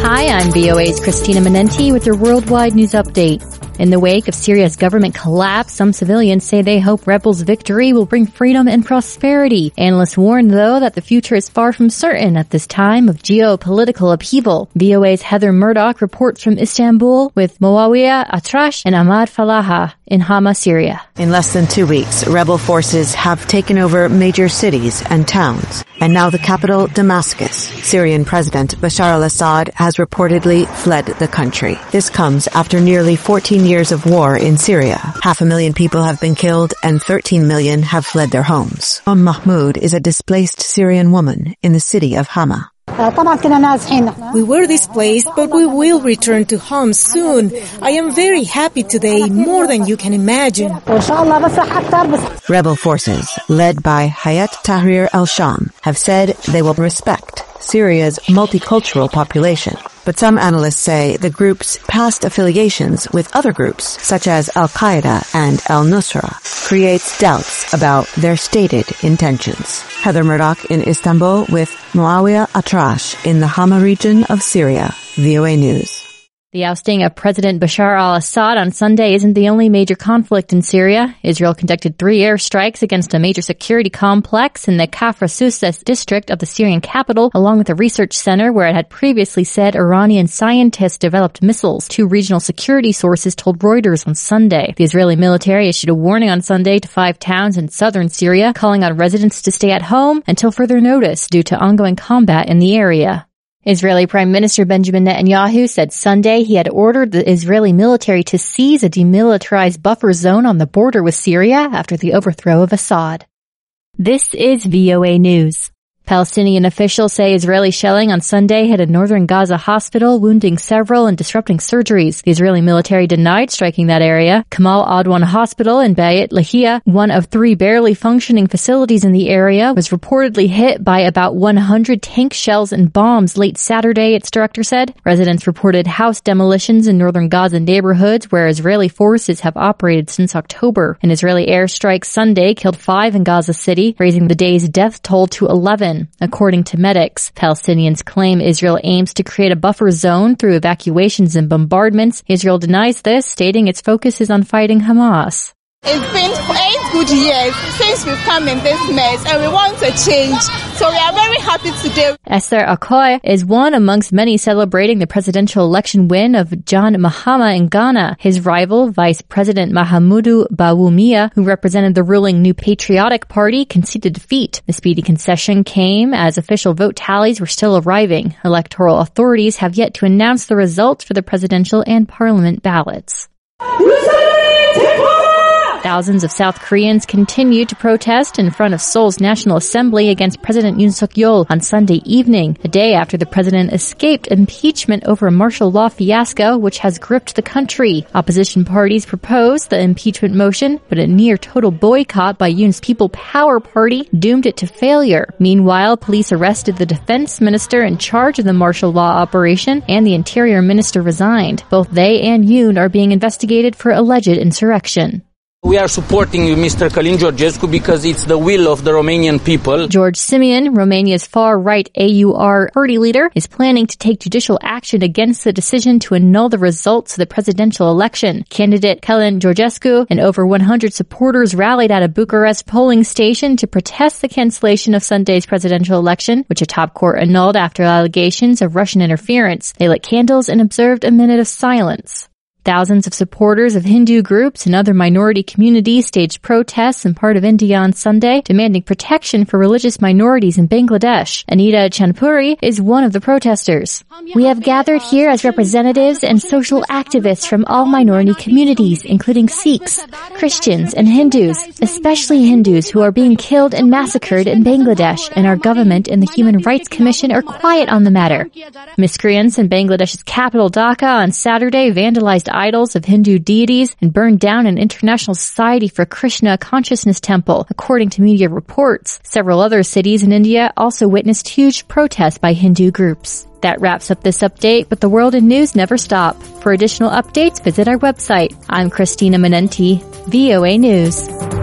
Hi, I'm VOA's Christina Manenti with your worldwide news update. In the wake of Syria's government collapse, some civilians say they hope rebels' victory will bring freedom and prosperity. Analysts warn, though, that the future is far from certain at this time of geopolitical upheaval. VOA's Heather Murdoch reports from Istanbul with Moawiya Atrash and Ahmad Falaha in Hama, Syria. In less than 2 weeks, rebel forces have taken over major cities and towns, and now the capital, Damascus. Syrian President Bashar al-Assad has reportedly fled the country. This comes after nearly 14 years of war in Syria. 500,000 people have been killed and 13 million have fled their homes. Mahmoud is a displaced Syrian woman in the city of Hama. We were displaced, but we will return to home soon. I am very happy today, more than you can imagine. Rebel forces, led by Hayat Tahrir al-Sham, have said they will respect Syria's multicultural population. But some analysts say the group's past affiliations with other groups, such as Al-Qaeda and Al-Nusra, creates doubts about their stated intentions. Heather Murdoch in Istanbul with Moawiya Atrash in the Hama region of Syria. VOA News. The ousting of President Bashar al-Assad on Sunday isn't the only major conflict in Syria. Israel conducted 3 airstrikes against a major security complex in the Kafr Sousseh district of the Syrian capital, along with a research center where it had previously said Iranian scientists developed missiles. 2 regional security sources told Reuters on Sunday. The Israeli military issued a warning on Sunday to 5 towns in southern Syria, calling on residents to stay at home until further notice due to ongoing combat in the area. Israeli Prime Minister Benjamin Netanyahu said Sunday he had ordered the Israeli military to seize a demilitarized buffer zone on the border with Syria after the overthrow of Assad. This is VOA News. Palestinian officials say Israeli shelling on Sunday hit a northern Gaza hospital, wounding several and disrupting surgeries. The Israeli military denied striking that area. Kamal Adwan Hospital in Beit Lahia, one of 3 barely functioning facilities in the area, was reportedly hit by about 100 tank shells and bombs late Saturday, its director said. Residents reported house demolitions in northern Gaza neighborhoods where Israeli forces have operated since October. An Israeli airstrike Sunday killed 5 in Gaza City, raising the day's death toll to 11. According to medics, Palestinians claim Israel aims to create a buffer zone through evacuations and bombardments. Israel denies this, stating its focus is on fighting Hamas. It's been 8 good years since we've come in this mess and we want a change. So we are very happy today. Esther Akoy is one amongst many celebrating the presidential election win of John Mahama in Ghana. His rival, Vice President Mahamudu Bawumia, who represented the ruling New Patriotic Party, conceded defeat. The speedy concession came as official vote tallies were still arriving. Electoral authorities have yet to announce the results for the presidential and parliament ballots. Thousands of South Koreans continued to protest in front of Seoul's National Assembly against President Yoon Suk-yeol on Sunday evening, a day after the president escaped impeachment over a martial law fiasco which has gripped the country. Opposition parties proposed the impeachment motion, but a near-total boycott by Yoon's People Power Party doomed it to failure. Meanwhile, police arrested the defense minister in charge of the martial law operation, and the interior minister resigned. Both they and Yoon are being investigated for alleged insurrection. We are supporting you, Mr. Călin Georgescu, because it's the will of the Romanian people. George Simion, Romania's far-right AUR party leader, is planning to take judicial action against the decision to annul the results of the presidential election. Candidate Călin Georgescu and over 100 supporters rallied at a Bucharest polling station to protest the cancellation of Sunday's presidential election, which a top court annulled after allegations of Russian interference. They lit candles and observed a minute of silence. Thousands of supporters of Hindu groups and other minority communities staged protests in part of India on Sunday, demanding protection for religious minorities in Bangladesh. Anita Chanpuri is one of the protesters. We have gathered here as representatives and social activists from all minority communities, including Sikhs, Christians, and Hindus, especially Hindus who are being killed and massacred in Bangladesh, and our government and the Human Rights Commission are quiet on the matter. Miscreants in Bangladesh's capital Dhaka on Saturday vandalized idols of Hindu deities and burned down an International Society for Krishna Consciousness temple, according to media reports. Several other cities in India also witnessed huge protests by Hindu groups. That wraps up this update, but the world in news never stop. For additional updates, visit our website. I'm Christina Manenti, VOA News.